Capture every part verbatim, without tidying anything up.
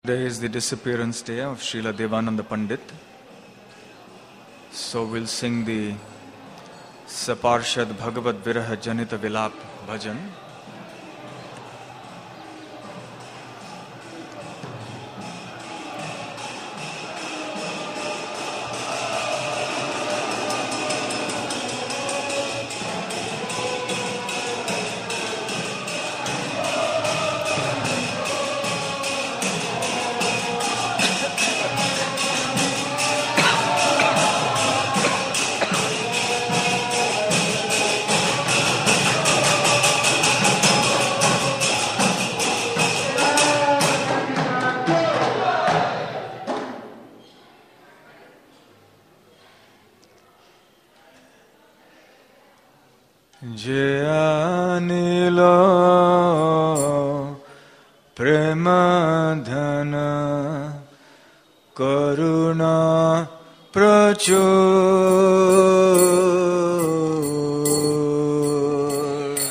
Today is the disappearance day of Srila Devananda Pandit. So we'll sing the Saparshad Bhagavad Viraha Janita Vilap Bhajan. Jayanilo Premadhana Karuna Prachur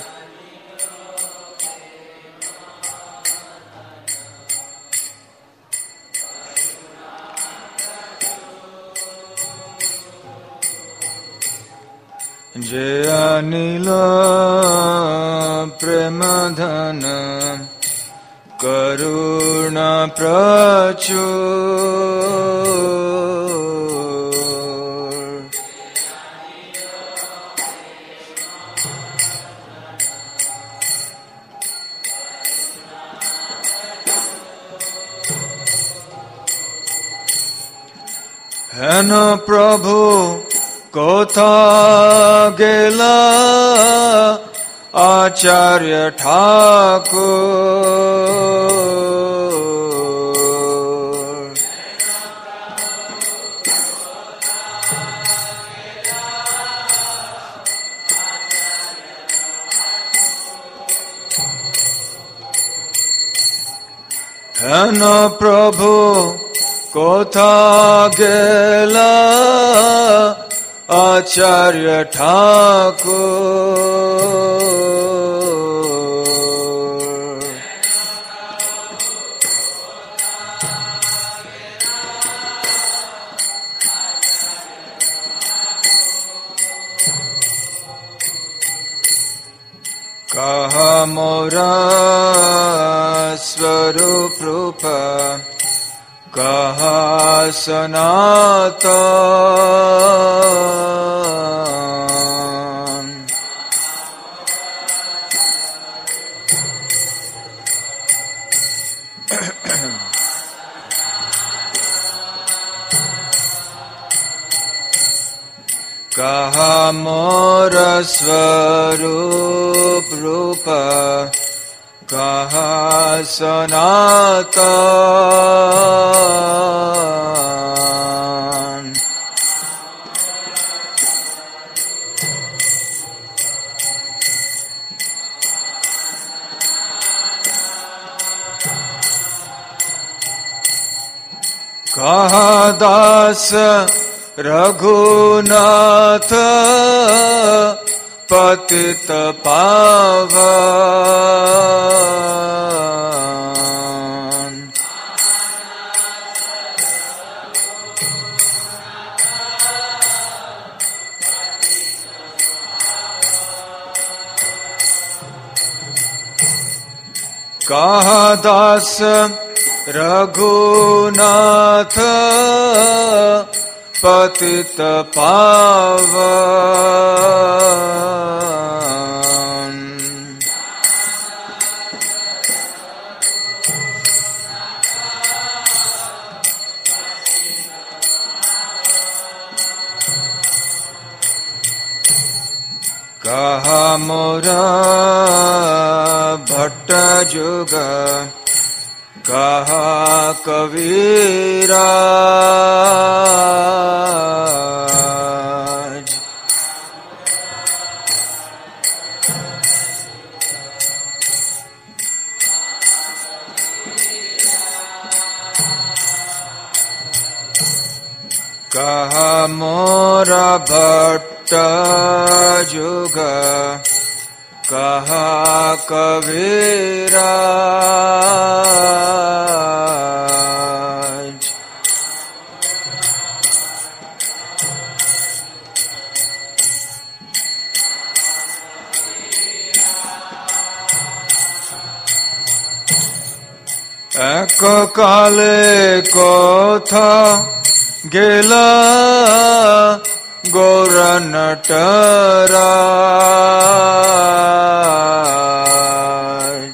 Jayanila Premadhana Karuna Prachur Hena Prabhu Kotha Gela Acharya Thakur Hena Prabhu Kotha Gela Acharya Thakur Kaha Mora Swarup Rupa Kaha Sanatan Kaha Mora Swarup Rupa Kaha Sanatan Kaha Dasa Raghunatha Patita Pavan Kaha Dasa Raghunatha Patita Pavan Kaha Mora Bhatta Juga Kaha Kaviraj Kaha Mora Bhatta Juga Kaha Kaviraj এককালে কথা গেলা গৌরা নটরাজ।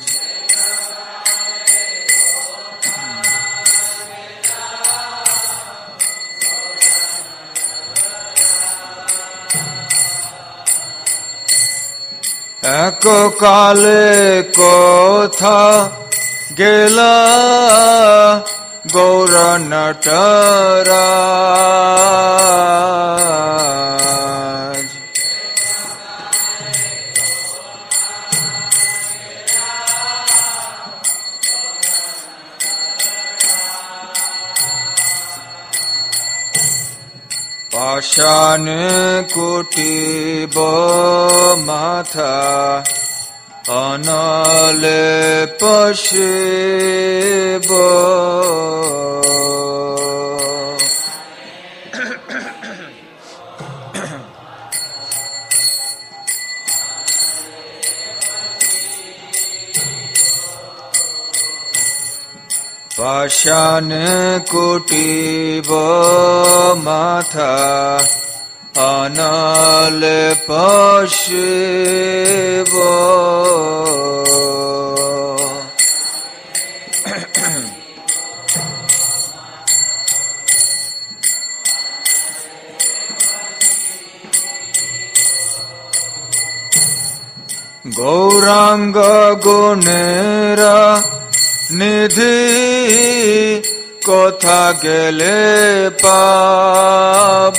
এককালে কথা গেলা গৌরা নটরাজ। পাষাণ কুটিব মাথা অনলে পশিব। পাষাণ কুটিব মাথা অনলে পশিব। গৌরাঙ্গ গুণেরা নিধি কথা গেলে পাব।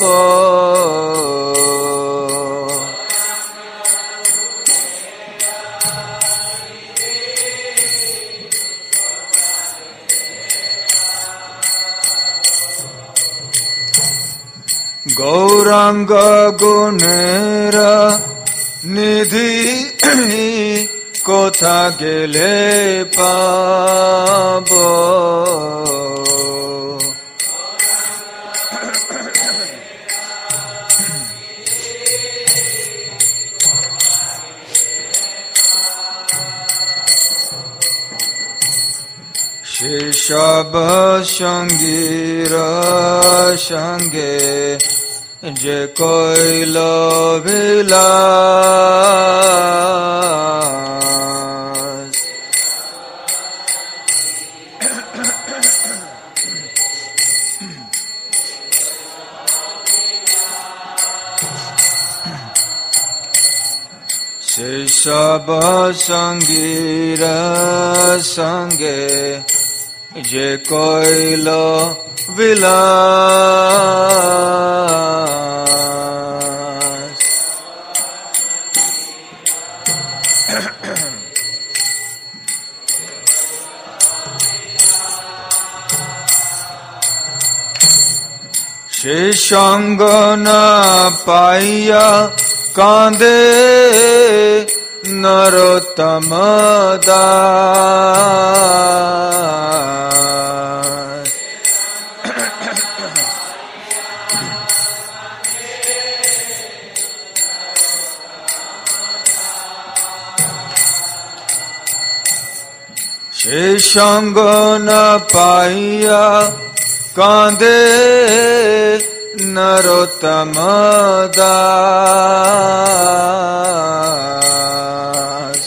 গৌরাঙ্গ গুণেরা নিধি কথা গেলে পাব। সেসব সঙ্গীর সঙ্গে যে কইল বিলাস। সেসব সঙ্গীর সঙ্গে যে কইল বিলাস। সে সঙ্গ না পাইয়া কাঁদে নরোত্তম দাস। সে সঙ্গ না পাইয়া কাঁদে নরোত্তম দাস।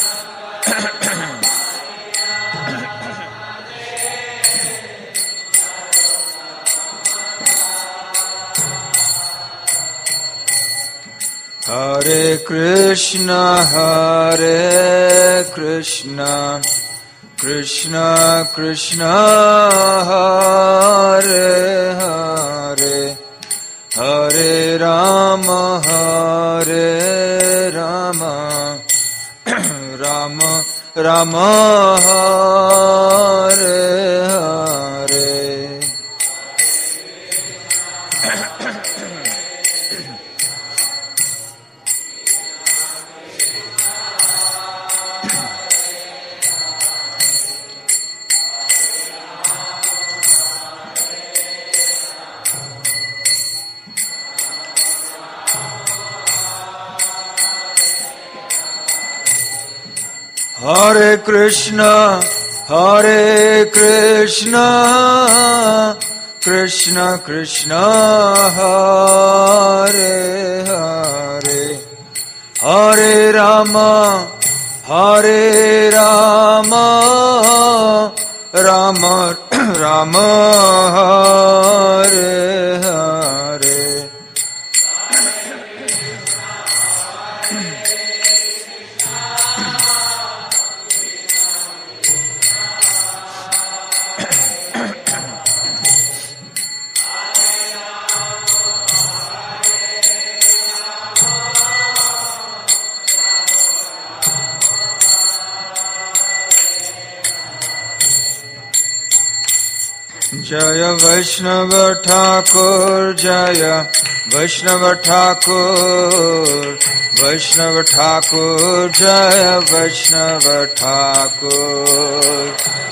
হরে কৃষ্ণ হরে কৃষ্ণ কৃষ্ণ কৃষ্ণ হরে হরে হরে রাম হরে Ram Ram Ram Hare Hare. Hare Krishna, Hare Krishna, Krishna Krishna, Hare Hare, Hare Rama, Hare Rama, Rama Rama, Hare Hare. Jaya Vaishnava Thakur, Jaya Vaishnava Thakur, Vaishnava Thakur, Jaya Vaishnava Thakur.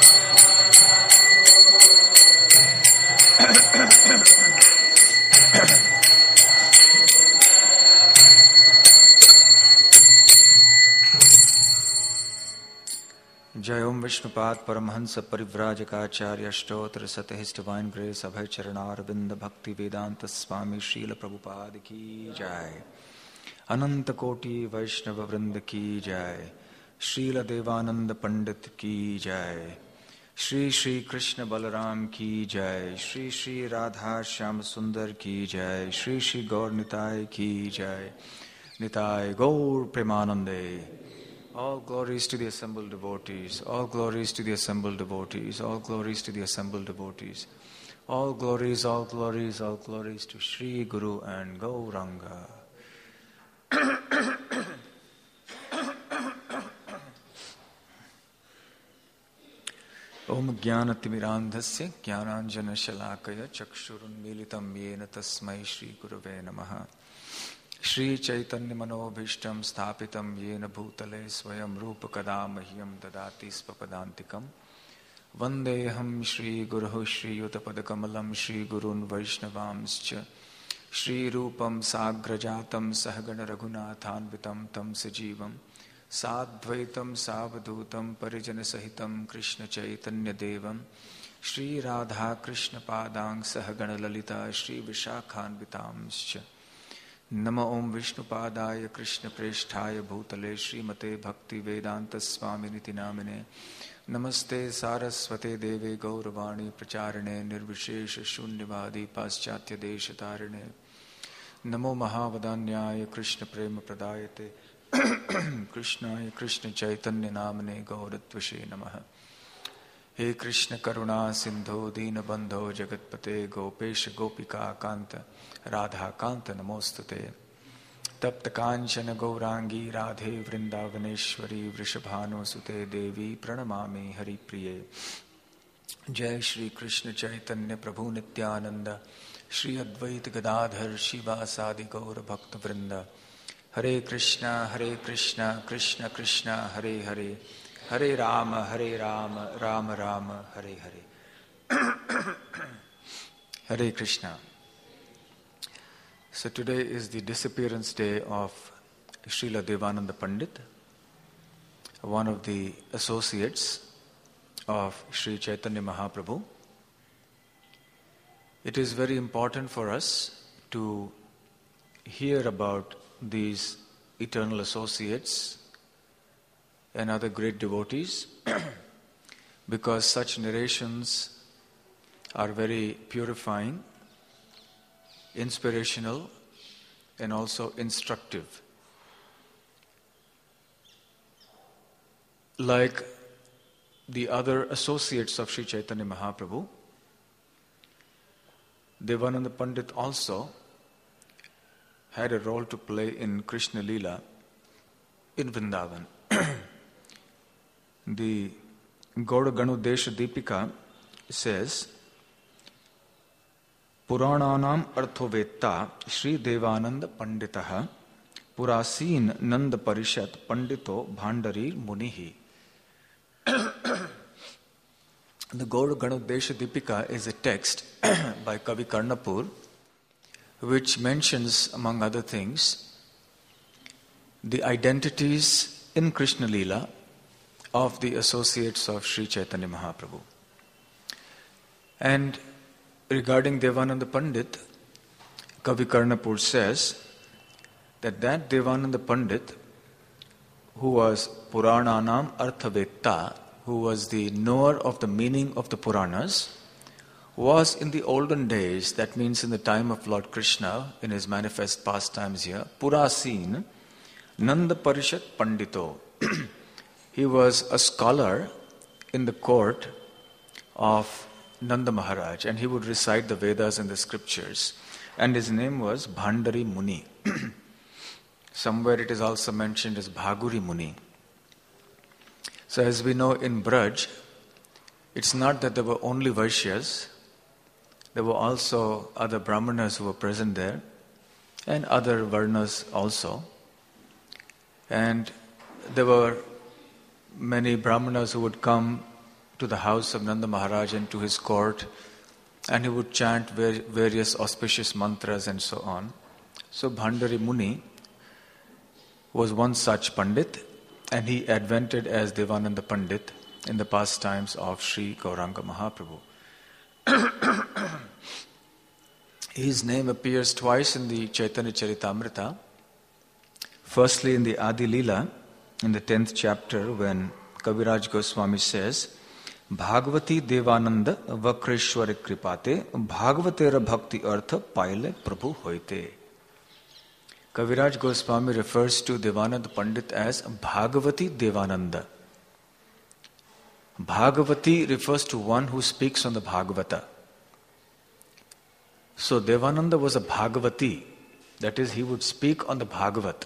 Jai Om Vishnupad Paramhansa Parivrajakaacharya Stotra Sate His Divine Grace Abhay Charanarvinda Bhakti Vedanta Swami Srila Prabhupada Ki Jai Ananta Koti Vaishnava Vrinda Ki Jai Srila Devananda Pandit Ki Jai Shri Shri Krishna Balaram Ki Jai Shri Shri Radha Shyam Sundar Ki Jai Shri Shri Gaur Nitai Ki Jai Nitai Gaur Premanande. All glories to the assembled devotees, all glories to the assembled devotees, all glories to the assembled devotees, all glories, all glories, all glories to Sri Guru and Gauranga. Om Jnanatimirandhasya Jnananjana Shalakaya Chakshurunmilitam Yena Tasmai Shri Gurave Namaha. Shri Chaitanya Manobhishtam Sthapitam Yena Bhutale Swayam Rupa Kadamahyam Dadati Spapadantikam Vandeham Shri Guruhu Shri Yutapadakamalam Shri Gurun Vaishnavamscha Shri Rupam Sagrajatam Sahagana Raghunathanvitam Tam Sajivam Sadvaitam Savadhutam Parijana Sahitam Krishna Chaitanya Devam Shri Radha Krishna Padang Sahagana Lalita Shri Vishakhanvitamscha Nama Om Vishnupadaya Krishna Preshthaya Bhutale Srimate Bhakti Vedanta Swami Niti Namine Namaste Saraswate Deve Gauravani Pracharane Nirvishesha Shunyavadi Paschatya Deshatarane Namo Mahavadanyaya Krishna Prema Pradayate Krishnaya Krishna Chaitanya Namane Gauratvashe Namaha. He Krishna Karuna Sindho Dina Bandho Jagatpate Gopesha Gopika Kanta Radha Kanta Namostate Tapta Kanchana Gaurangi Radhe Vrindavaneshwari Vrishabhano Sute Devi Pranamami Hari Priye. Jai Shri Krishna Chaitanya Prabhu Nityananda Shri Advaita Gadadhar Shiva Sadi Gaura Bhakta Vrinda. Hare Krishna Hare Krishna Krishna Krishna Hare Hare Hare Rama, Hare Rama, Rama Rama, Hare Hare. Hare Krishna. So today is the disappearance day of Srila Devananda Pandit, one of the associates of Sri Chaitanya Mahaprabhu. It is very important for us to hear about these eternal associates and other great devotees because such narrations are very purifying, inspirational, and also instructive. Like the other associates of Sri Chaitanya Mahaprabhu, Devananda Pandit also had a role to play in Krishna Leela in Vrindavan. The Gauda Ganodesha Deepika says, Purananam Arthovetta Sri Devananda Panditaha Purasin Nanda Parishat Pandito Bhandari Munihi. The Gauda Ganodesha Deepika is a text by Kavi Karnapur which mentions, among other things, the identities in Krishna Leela of the associates of Sri Chaitanya Mahaprabhu. And regarding Devananda Pandit, Kavi Karnapur says that that Devananda Pandit, who was Purananam Arthavetta, who was the knower of the meaning of the Puranas, was in the olden days, that means in the time of Lord Krishna, in his manifest pastimes here, Purasin Nanda Parishat Pandito. He was a scholar in the court of Nanda Maharaj, and he would recite the Vedas and the scriptures. And his name was Bhandari Muni. Somewhere it is also mentioned as Bhaguri Muni. So as we know in Braj, it's not that there were only Vaishyas, there were also other Brahmanas who were present there, and other Varnas also. And there were many Brahmanas who would come to the house of Nanda Maharaj and to his court, and he would chant various auspicious mantras and so on. So Bhandari Muni was one such Pandit, and he advented as Devananda Pandit in the pastimes of Sri Gauranga Mahaprabhu. His name appears twice in the Chaitanya Charitamrita. Firstly in the Adi Leela, in the tenth chapter, when Kaviraj Goswami says, Bhagavati Devananda Vakreshwari Kripate Bhagavatera Bhakti Artha Paile Prabhu Hoite. Kaviraj Goswami refers to Devananda Pandit as Bhagavati Devananda. Bhagavati refers to one who speaks on the Bhagavata. So Devananda was a Bhagavati, that is, he would speak on the Bhagavat.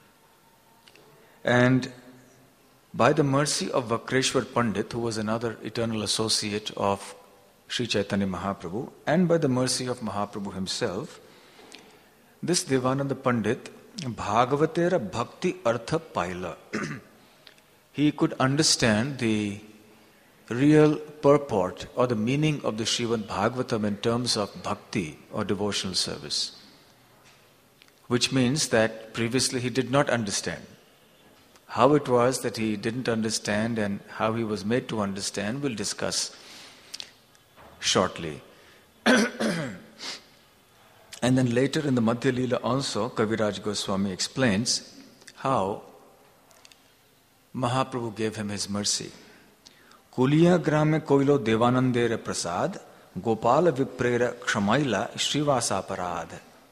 And by the mercy of Vakreshwar Pandit, who was another eternal associate of Sri Chaitanya Mahaprabhu, and by the mercy of Mahaprabhu himself, this Devananda Pandit, Bhagavatera Bhakti Artha Paila, he could understand the real purport or the meaning of the Srimad Bhagavatam in terms of bhakti or devotional service. Which means that previously he did not understand. How it was that he didn't understand and how he was made to understand, we'll discuss shortly. And then later in the Madhya Leela also, Kaviraj Goswami explains how Mahaprabhu gave him his mercy. Kuliya grame koilo devanandere prasad, Gopala viprera ksamaila Srivasa parad.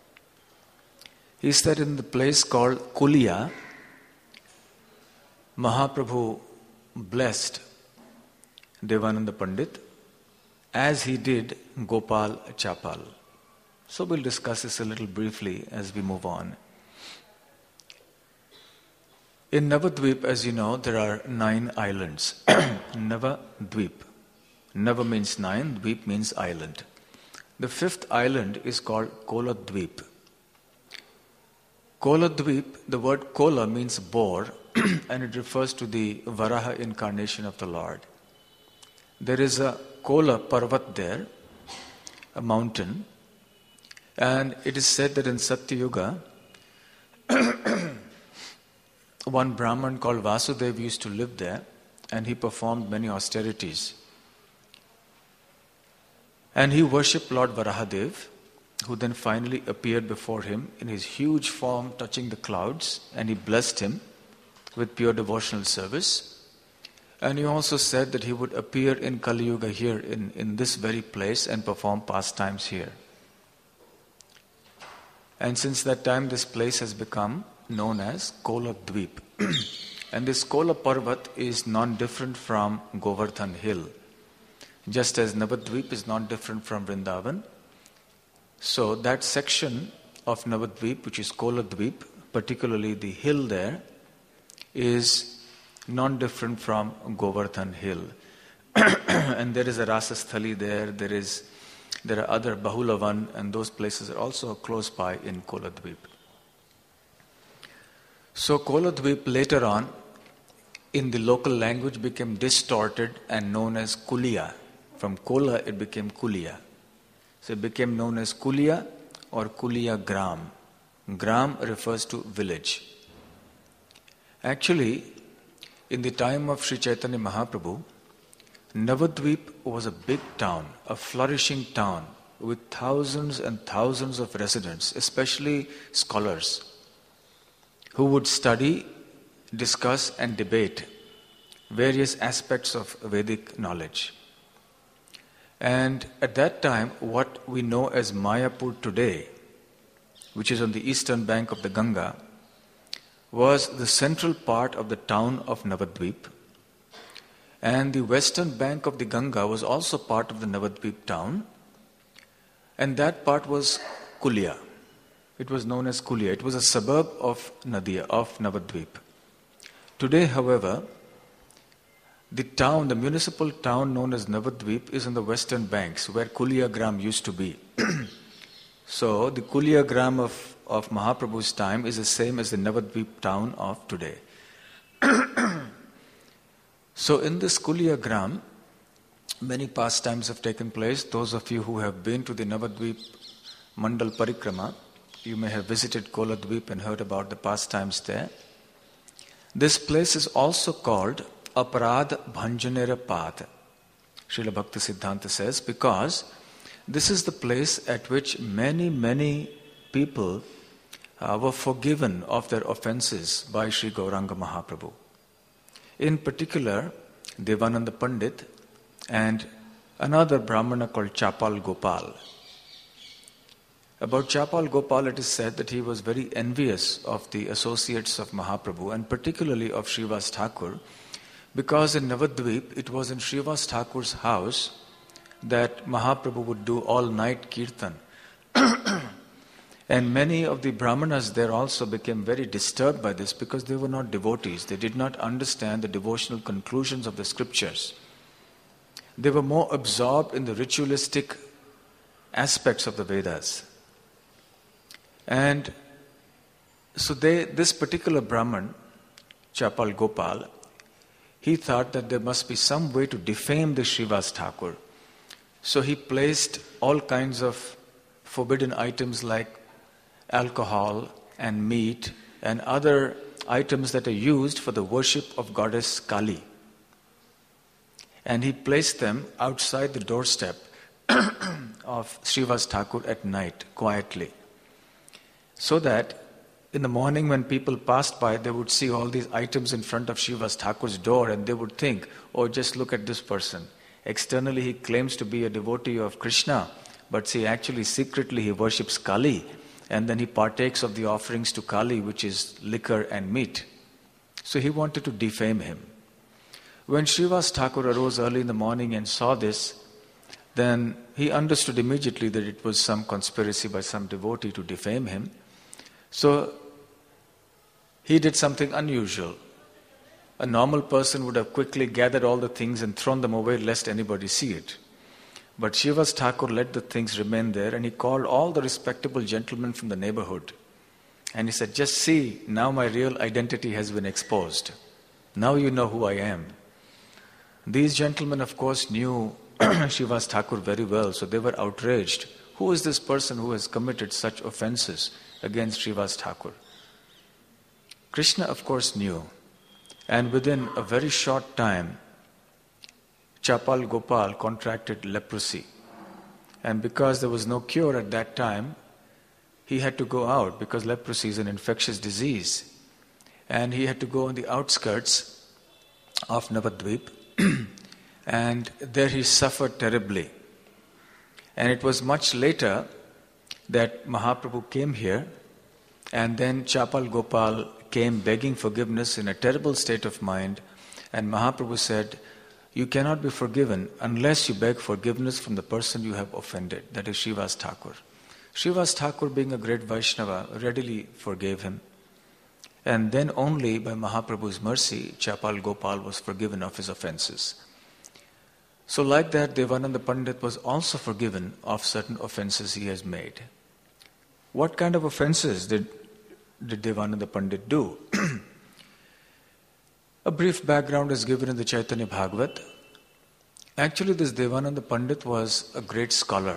He said in the place called Kuliya, Mahaprabhu blessed Devananda Pandit as he did Gopal Chapal. So we'll discuss this a little briefly as we move on. In Navadvip, as you know, there are nine islands. Navadvip. Nava means nine, Dvip means island. The fifth island is called Koladvip. Koladvip, the word Kola means boar, and it refers to the Varaha incarnation of the Lord. There is a Kola Parvat there, a mountain, and it is said that in Satya Yuga, one Brahman called Vasudev used to live there, and he performed many austerities. And he worshipped Lord Varahadev, who then finally appeared before him in his huge form touching the clouds, and he blessed him with pure devotional service. And he also said that he would appear in Kali Yuga here in, in this very place and perform pastimes here. And since that time this place has become known as Kola Dvip. And this Kola Parvat is non-different from Govardhan Hill. Just as Navadvip is non-different from Vrindavan. So that section of Navadvip, which is Kola Dvip, particularly the hill there, is non-different from Govardhan Hill. And there is a Rasasthali there, there is there are other Bahulavan, and those places are also close by in Koladvip. So Koladvip later on, in the local language, became distorted and known as Kuliya. From Kola it became Kuliya. So it became known as Kuliya or Kuliya Gram. Gram refers to village. Actually, in the time of Sri Chaitanya Mahaprabhu, Navadvip was a big town, a flourishing town with thousands and thousands of residents, especially scholars, who would study, discuss and debate various aspects of Vedic knowledge. And at that time, what we know as Mayapur today, which is on the eastern bank of the Ganga, was the central part of the town of Navadvip. And the western bank of the Ganga was also part of the Navadvip town. And that part was Kulia. It was known as Kulia. It was a suburb of Nadia, of Navadvip. Today, however, the town, the municipal town known as Navadvip is on the western banks where Kuliagram used to be. So the Kuliagram of, of Mahaprabhu's time is the same as the Navadvip town of today. So in this Kuliagram, many pastimes have taken place. Those of you who have been to the Navadvip Mandal Parikrama, you may have visited Koladvip and heard about the pastimes there. This place is also called Aparad Bhanjanera Path, Srila Bhakti Siddhanta says, because this is the place at which many, many people uh, were forgiven of their offenses by Sri Gauranga Mahaprabhu. In particular, Devananda Pandit and another Brahmana called Chapal Gopal. About Chapal Gopal, it is said that he was very envious of the associates of Mahaprabhu and particularly of Srivas Thakur, because in Navadvip, it was in Srivas Thakur's house that Mahaprabhu would do all-night kirtan. And many of the Brahmanas there also became very disturbed by this because they were not devotees. They did not understand the devotional conclusions of the scriptures. They were more absorbed in the ritualistic aspects of the Vedas. And so they, this particular Brahman, Chapal Gopal, he thought that there must be some way to defame the Srivas Thakur. So he placed all kinds of forbidden items like alcohol and meat and other items that are used for the worship of goddess Kali. And he placed them outside the doorstep of Srivas Thakur at night, quietly. So that in the morning when people passed by, they would see all these items in front of Srivas Thakur's door and they would think, oh, just look at this person. Externally he claims to be a devotee of Krishna, but see, actually secretly he worships Kali, and then he partakes of the offerings to Kali, which is liquor and meat. So he wanted to defame him. When Srivas Thakur arose early in the morning and saw this, then he understood immediately that it was some conspiracy by some devotee to defame him. So he did something unusual. A normal person would have quickly gathered all the things and thrown them away lest anybody see it. But Srivas Thakur let the things remain there, and he called all the respectable gentlemen from the neighborhood. And he said, just see, now my real identity has been exposed. Now you know who I am. These gentlemen, of course, knew Srivas Thakur very well, so they were outraged. Who is this person who has committed such offenses against Srivas Thakur? Krishna, of course, knew. And within a very short time, Chapal Gopal contracted leprosy. And because there was no cure at that time, he had to go out because leprosy is an infectious disease. And he had to go on the outskirts of Navadvip. And there he suffered terribly. And it was much later that Mahaprabhu came here, and then Chapal Gopal came begging forgiveness in a terrible state of mind, and Mahaprabhu said, you cannot be forgiven unless you beg forgiveness from the person you have offended, that is Srivas Thakur. Srivas Thakur, being a great Vaishnava, readily forgave him. And then only by Mahaprabhu's mercy, Chapal Gopal was forgiven of his offenses. So like that, Devananda Pandit was also forgiven of certain offenses he has made. What kind of offenses did, did Devananda Pandit do? A brief background is given in the Chaitanya Bhagavat. Actually, this Devananda Pandit was a great scholar.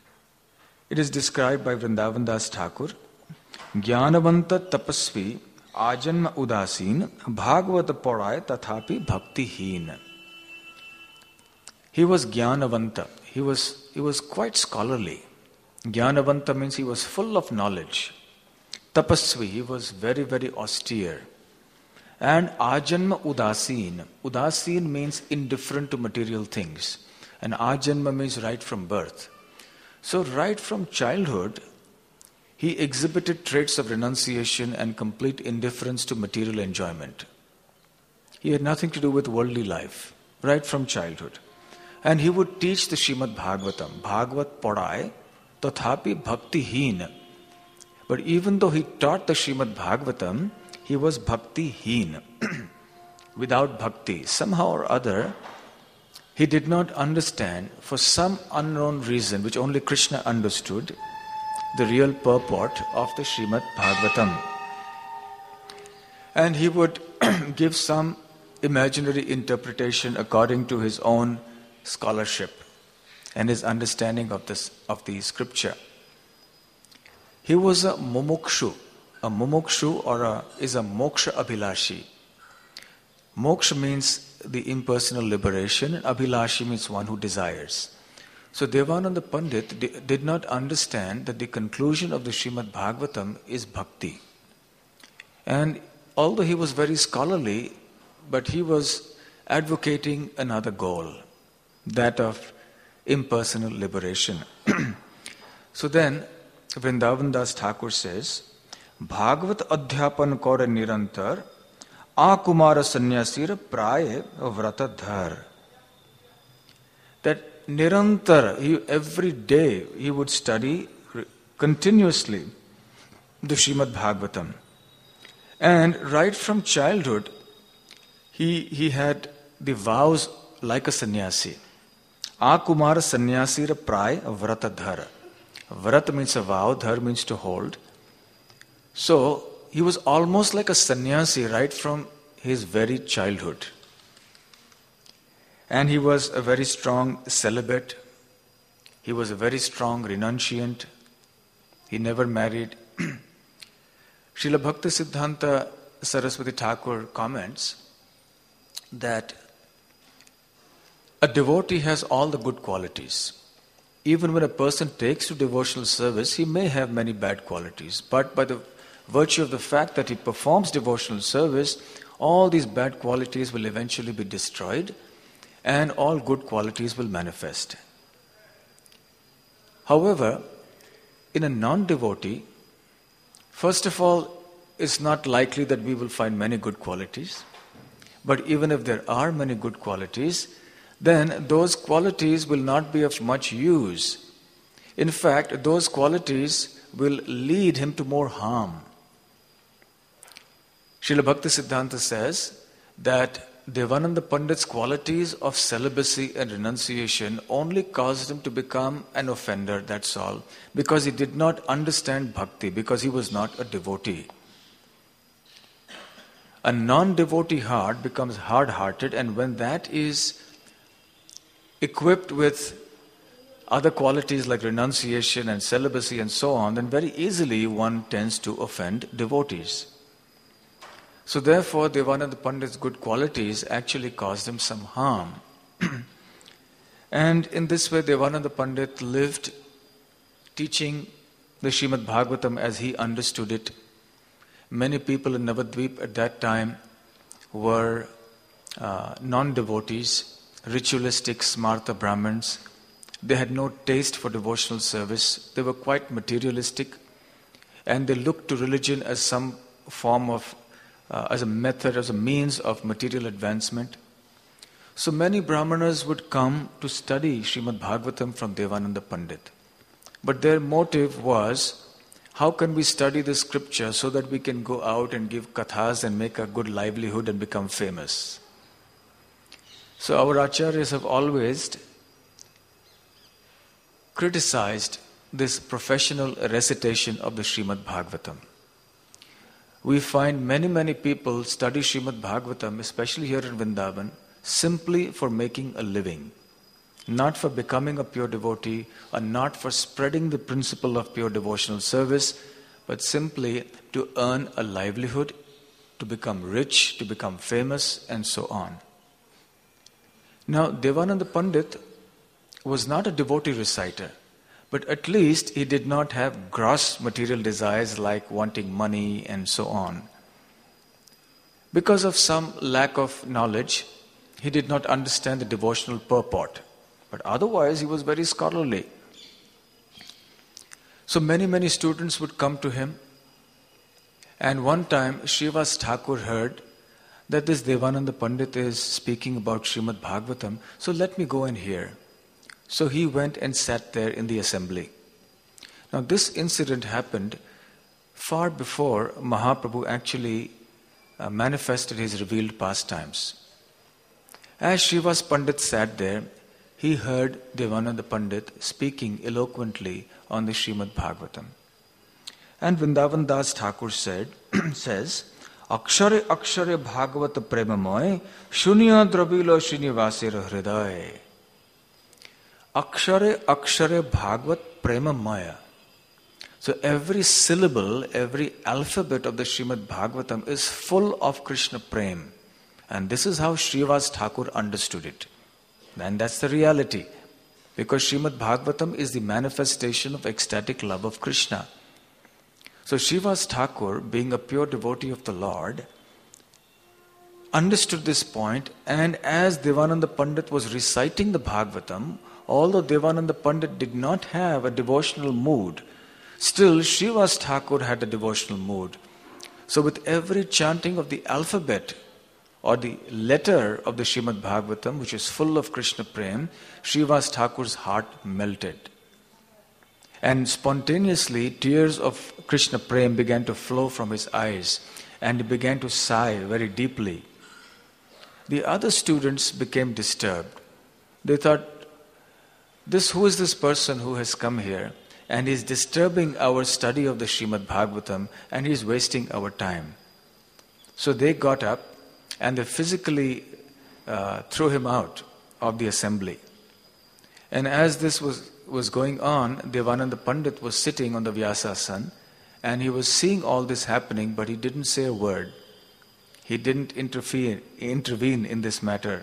It is described by Vrindavan Das Thakur, Jnanavanta tapasvi आजन्म उदासीन, भागवत पढ़ाए तथापि भक्तिहीन. He was Jnanavanta. He was, he was quite scholarly. Jnanavanta means he was full of knowledge. Tapasvi, he was very, very austere. And Ajanma Udasin. Udasin means indifferent to material things. And Ajanma means right from birth. So right from childhood, he exhibited traits of renunciation and complete indifference to material enjoyment. He had nothing to do with worldly life, right from childhood. And he would teach the Srimad Bhagavatam. Bhagavat Padai, Tathapi Bhaktihin. But even though he taught the Srimad Bhagavatam, he was Bhaktihin. Without bhakti. Somehow or other, he did not understand, for some unknown reason, which only Krishna understood, the real purport of the Srimad Bhagavatam. And he would give some imaginary interpretation according to his own scholarship and his understanding of this of the scripture. He was a mumukshu. A mumukshu or a, is a moksha abhilashi. Moksha means the impersonal liberation, and abhilashi means one who desires. So Devananda Pandit d- did not understand that the conclusion of the Srimad Bhagavatam is bhakti. And although he was very scholarly, but he was advocating another goal, that of impersonal liberation. So then, Vrindavan Das Thakur says, Bhagavat adhyapan kore nirantar, akumara sannyasir praye vratadhar. That nirantar, he, every day he would study continuously the Srimad Bhagavatam. And right from childhood, he, he had the vows like a sannyasi. Akumara sannyasira pray vratadhara. Vrat means a vow, dhar means to hold. So, he was almost like a sannyasi right from his very childhood. And he was a very strong celibate. He was a very strong renunciant. He never married. Srila Bhakti Siddhanta Saraswati Thakur comments that a devotee has all the good qualities. Even when a person takes to devotional service, he may have many bad qualities. But by the virtue of the fact that he performs devotional service, all these bad qualities will eventually be destroyed and all good qualities will manifest. However, in a non-devotee, first of all, it's not likely that we will find many good qualities. But even if there are many good qualities, then those qualities will not be of much use. In fact, those qualities will lead him to more harm. Srila Bhakti Siddhanta says that Devananda Pandit's qualities of celibacy and renunciation only caused him to become an offender, that's all, because he did not understand bhakti, because he was not a devotee. A non-devotee heart becomes hard-hearted, and when that is equipped with other qualities like renunciation and celibacy and so on, then very easily one tends to offend devotees. So therefore, Devananda Pandit's good qualities actually caused him some harm. And in this way, Devananda Pandit lived teaching the Srimad Bhagavatam as he understood it. Many people in Navadvip at that time were uh, non-devotees, ritualistic Smarta Brahmins. They had no taste for devotional service. They were quite materialistic, and they looked to religion as some form of, uh, as a method, as a means of material advancement. So many Brahmanas would come to study Srimad Bhagavatam from Devananda Pandit. But their motive was, how can we study the scripture so that we can go out and give kathas and make a good livelihood and become famous? So our acharyas have always criticized this professional recitation of the Srimad Bhagavatam. We find many, many people study Srimad Bhagavatam, especially here in Vrindavan, simply for making a living. Not for becoming a pure devotee, or not for spreading the principle of pure devotional service, but simply to earn a livelihood to become rich, to become famous, and so on. Now, Devananda Pandit was not a devotee reciter, but at least he did not have gross material desires like wanting money and so on. Because of some lack of knowledge, he did not understand the devotional purport. But otherwise, he was very scholarly. So many, many students would come to him. And one time, Srivas Thakur heard that this Devananda Pandit is speaking about Srimad Bhagavatam, so let me go and hear. So he went and sat there in the assembly. Now this incident happened far before Mahaprabhu actually uh, manifested his revealed pastimes. As Srivas Pandit sat there, he heard Devananda Pandit speaking eloquently on the Srimad Bhagavatam. And Vrindavan Das Thakur said, says, Akshare Akshare Bhagavata Premamoy Shunya Dravilo Srinivasira Hriday. Akshare Akshare Bhagavat Premamaya. So every syllable, every alphabet of the Srimad Bhagavatam is full of Krishna Prem. And this is how Srivas Thakur understood it. And that's the reality. Because Srimad Bhagavatam is the manifestation of ecstatic love of Krishna. So Srivas Thakur, being a pure devotee of the Lord, understood this point, and as Devananda Pandit was reciting the Bhagavatam, although Devananda Pandit did not have a devotional mood, still Srivas Thakur had a devotional mood. So with every chanting of the alphabet or the letter of the Srimad Bhagavatam, which is full of Krishna Prem, Srivas Thakur's heart melted. And spontaneously tears of Krishna Prem began to flow from his eyes, and he began to sigh very deeply. The other students became disturbed. They thought, this who is this person who has come here and is disturbing our study of the Srimad Bhagavatam, and he is wasting our time. So they got up and they physically uh, threw him out of the assembly. And as this was, was going on, Devananda Pandit was sitting on the Vyasasana, and he was seeing all this happening, but he didn't say a word. He didn't interfere, intervene in this matter.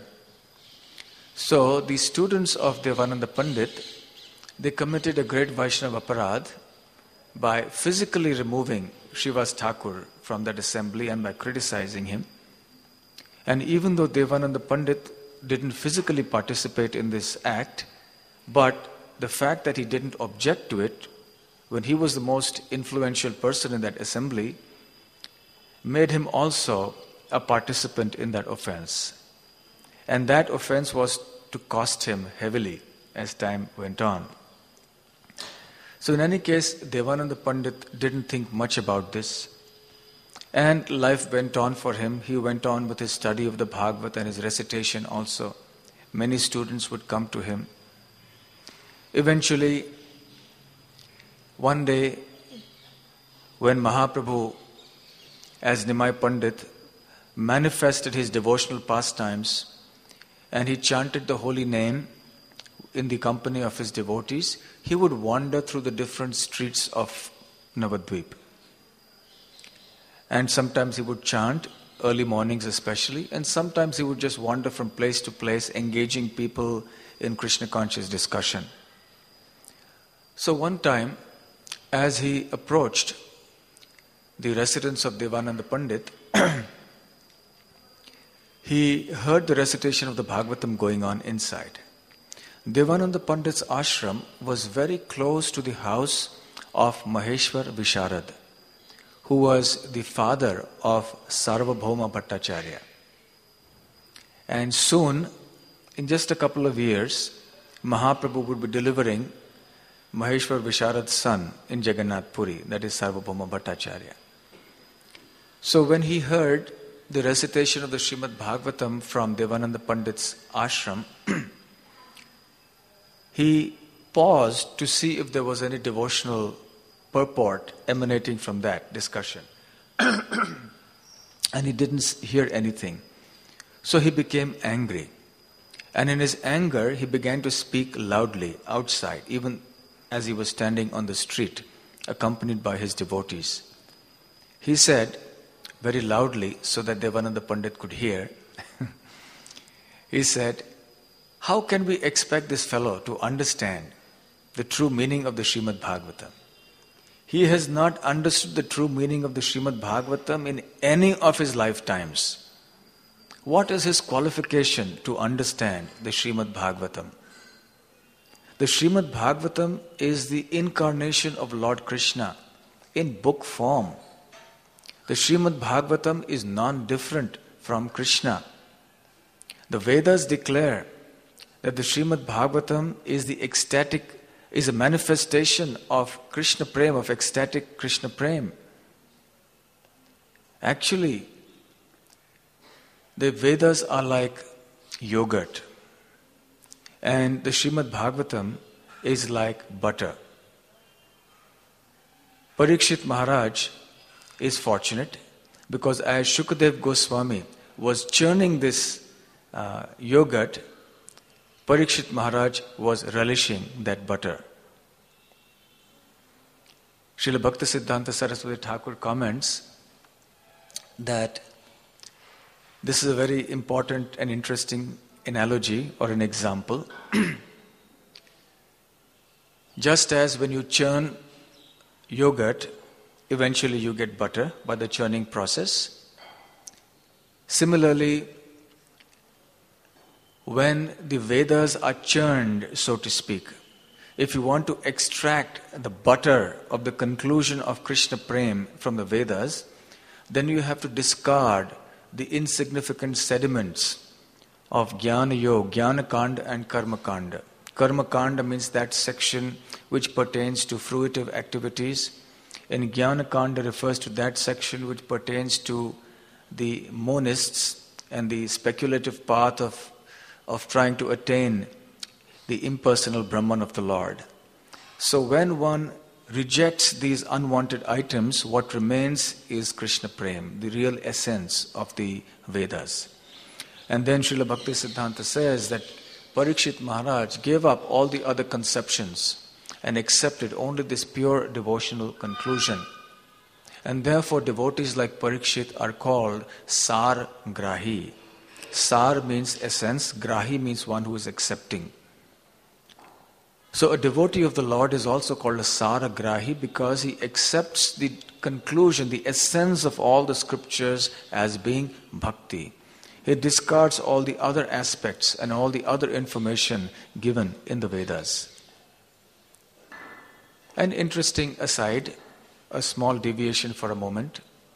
So the students of Devananda Pandit, they committed a great Vaishnava aparadh by physically removing Srivas Thakur from that assembly and by criticizing him. And even though Devananda Pandit didn't physically participate in this act, but the fact that he didn't object to it when he was the most influential person in that assembly made him also a participant in that offense. And that offense was to cost him heavily as time went on. So in any case, Devananda Pandit didn't think much about this. And life went on for him. He went on with his study of the Bhagavad and his recitation also. Many students would come to him. Eventually, one day, when Mahaprabhu, as Nimai Pandit, manifested his devotional pastimes, and he chanted the holy name in the company of his devotees, he would wander through the different streets of Navadvip. And sometimes he would chant, early mornings especially, and sometimes he would just wander from place to place, engaging people in Krishna conscious discussion. So one time, as he approached the residence of Devananda Pandit, he heard the recitation of the Bhagavatam going on inside. Devananda Pandit's ashram was very close to the house of Maheshwar Visharad, who was the father of Sarvabhauma Bhattacharya. And soon, in just a couple of years, Mahaprabhu would be delivering Maheshwar Visharad's son in Jagannath Puri, that is Sarvabhauma Bhattacharya. So when he heard the recitation of the Srimad Bhagavatam from Devananda Pandit's ashram, he paused to see if there was any devotional purport emanating from that discussion. And he didn't hear anything. So he became angry. And in his anger, he began to speak loudly outside, even as he was standing on the street, accompanied by his devotees. He said, very loudly so that Devananda Pandit could hear. He said, how can we expect this fellow to understand the true meaning of the Srimad Bhagavatam? He has not understood the true meaning of the Srimad Bhagavatam in any of his lifetimes. What is his qualification to understand the Srimad Bhagavatam? The Srimad Bhagavatam is the incarnation of Lord Krishna in book form. The Srimad Bhagavatam is non-different from Krishna. The Vedas declare that the Srimad Bhagavatam is the ecstatic, is a manifestation of Krishna Prem, of ecstatic Krishna Prem. Actually, the Vedas are like yogurt, and the Srimad Bhagavatam is like butter. Parikshit Maharaj is fortunate because as Shukadev Goswami was churning this uh, yogurt, Parikshit Maharaj was relishing that butter. Srila Bhaktisiddhanta Saraswati Thakur comments that this is a very important and interesting analogy or an example. Just as when you churn yogurt, eventually you get butter by the churning process. Similarly, when the Vedas are churned, so to speak, if you want to extract the butter of the conclusion of Krishna Prem from the Vedas, then you have to discard the insignificant sediments of Jnana Yoga, Jnana Kanda and Karma Kanda. Karma Kanda means that section which pertains to fruitive activities, and Jnana Kanda refers to that section which pertains to the monists and the speculative path of of trying to attain the impersonal Brahman of the Lord. So when one rejects these unwanted items, what remains is Krishna Prem, the real essence of the Vedas. And then Srila Bhaktisiddhanta says that Parikshit Maharaj gave up all the other conceptions and accepted only this pure devotional conclusion. And therefore devotees like Parikshit are called Sar Grahi. Sar means essence, Grahi means one who is accepting. So a devotee of the Lord is also called a Sara Grahi because he accepts the conclusion, the essence of all the scriptures as being bhakti. He discards all the other aspects and all the other information given in the Vedas. An interesting aside, a small deviation for a moment.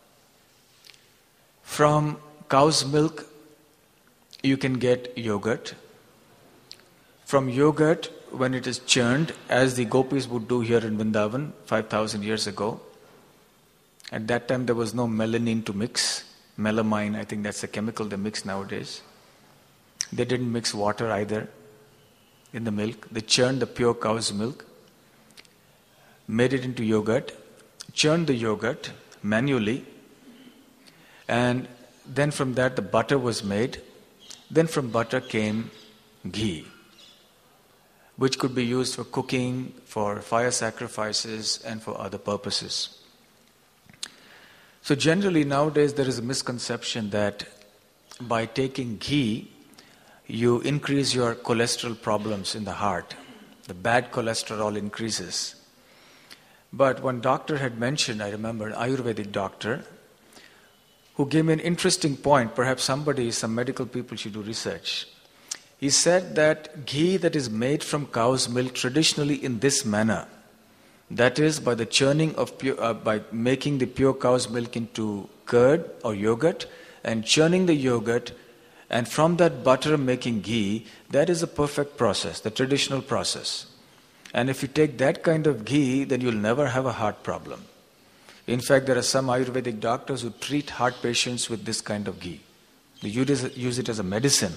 From cow's milk, you can get yogurt. From yogurt, when it is churned, as the gopis would do here in Vrindavan five thousand years ago, at that time there was no melamine to mix. Melamine, I think that's a chemical they mix nowadays. They didn't mix water either in the milk. They churned the pure cow's milk, made it into yogurt, churned the yogurt manually, and then from that the butter was made. Then from butter came ghee, which could be used for cooking, for fire sacrifices, and for other purposes. So generally nowadays there is a misconception that by taking ghee, you increase your cholesterol problems in the heart. The bad cholesterol increases. But one doctor had mentioned, I remember, an Ayurvedic doctor, who gave me an interesting point. Perhaps somebody, some medical people should do research. He said that ghee that is made from cow's milk traditionally in this manner, that is by the churning of pure, uh, by making the pure cow's milk into curd or yogurt and churning the yogurt, and from that butter making ghee, that is a perfect process, the traditional process. And if you take that kind of ghee, then you'll never have a heart problem. In fact, there are some Ayurvedic doctors who treat heart patients with this kind of ghee. They use it as a medicine.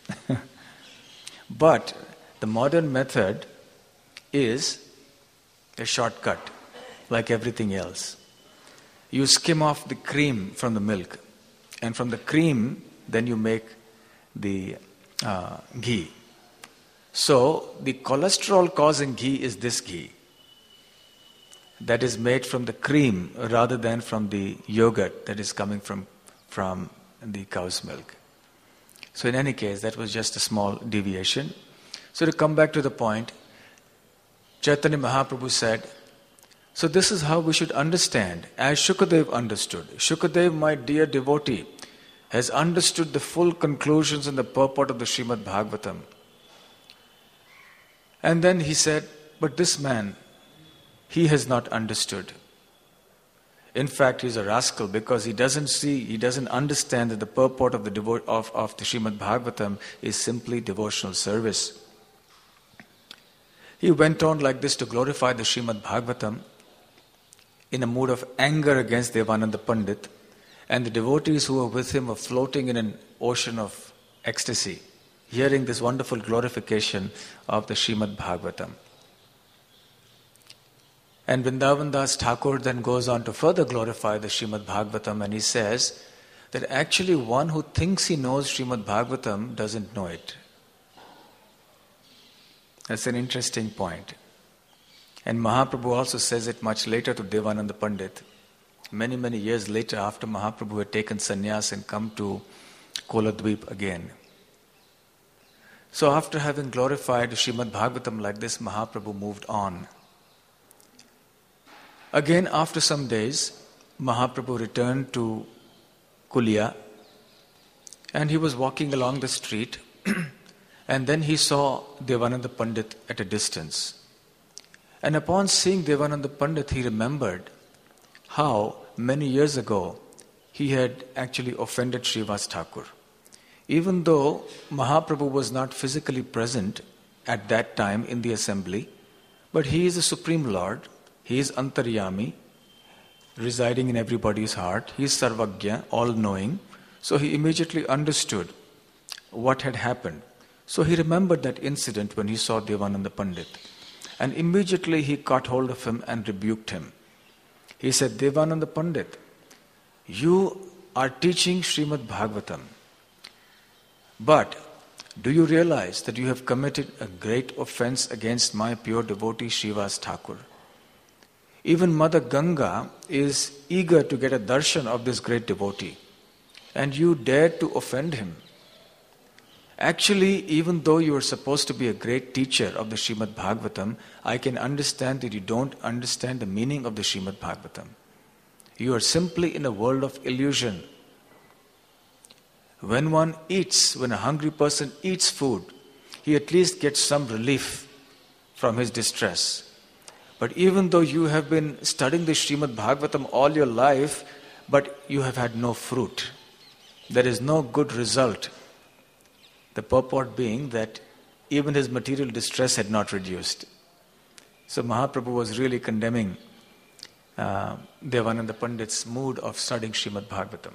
But the modern method is a shortcut, like everything else. You skim off the cream from the milk, and from the cream, then you make the uh, ghee. So, the cholesterol causing ghee is this ghee. that is made from the cream rather than from the yogurt that is coming from, from the cow's milk. So in any case, that was just a small deviation. So to come back to the point, Chaitanya Mahaprabhu said, so this is how we should understand, as Shukadev understood. Shukadev, my dear devotee, has understood the full conclusions and the purport of the Srimad Bhagavatam. And then he said, but this man, he has not understood. In fact, he's a rascal because he doesn't see, he doesn't understand that the purport of the devo- of, of the Srimad Bhagavatam is simply devotional service. He went on like this to glorify the Srimad Bhagavatam in a mood of anger against Devananda Pandit, and the devotees who were with him were floating in an ocean of ecstasy, hearing this wonderful glorification of the Srimad Bhagavatam. And Vrindavan Das Thakur then goes on to further glorify the Srimad Bhagavatam, and he says that actually one who thinks he knows Srimad Bhagavatam doesn't know it. That's an interesting point. And Mahaprabhu also says it much later to Devananda Pandit, many, many years later after Mahaprabhu had taken sannyas and come to Koladweep again. So after having glorified Srimad Bhagavatam like this, Mahaprabhu moved on. Again, after some days, Mahaprabhu returned to Kulia, and he was walking along the street, and then he saw Devananda Pandit at a distance. And upon seeing Devananda Pandit, he remembered how many years ago he had actually offended Srivas Thakur. Even though Mahaprabhu was not physically present at that time in the assembly, but he is the Supreme Lord, he is Antaryami, residing in everybody's heart, he is Sarvagya, all-knowing, so he immediately understood what had happened. So he remembered that incident when he saw Devananda Pandit. And immediately he caught hold of him and rebuked him. He said, Devananda Pandit, you are teaching Srimad Bhagavatam. But do you realize that you have committed a great offense against my pure devotee Srivas Thakur? Even Mother Ganga is eager to get a darshan of this great devotee. And you dared to offend him. Actually, even though you are supposed to be a great teacher of the Srimad Bhagavatam, I can understand that you don't understand the meaning of the Srimad Bhagavatam. You are simply in a world of illusion. When one eats, when a hungry person eats food, he at least gets some relief from his distress. But even though you have been studying the Srimad Bhagavatam all your life, but you have had no fruit. There is no good result. The purport being that even his material distress had not reduced. So Mahaprabhu was really condemning uh, Devananda Pandit's mood of studying Srimad Bhagavatam.